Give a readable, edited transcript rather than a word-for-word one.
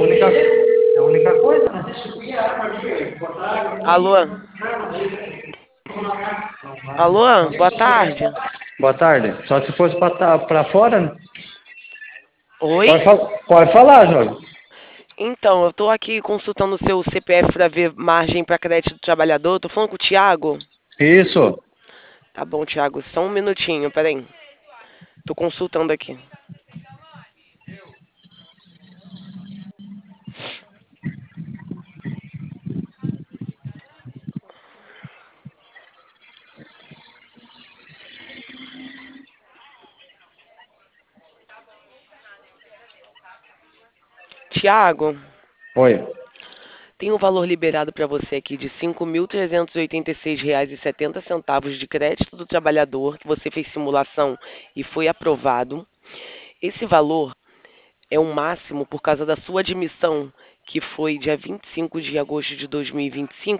única coisa, né? Alô? Alô? Boa tarde. Boa tarde. Só se fosse para fora, né? Oi? Pode falar, Jorge. Então, eu tô aqui consultando o seu CPF para ver margem para crédito do trabalhador. Tô falando com o Thiago? Isso. Tá bom, Thiago, só um minutinho, peraí. Tô consultando aqui. Thiago, Oi. tem um valor liberado para você aqui de R$ 5.386,70 de crédito do trabalhador, que você fez simulação e foi aprovado. Esse valor é o máximo por causa da sua admissão, que foi dia 25 de agosto de 2025,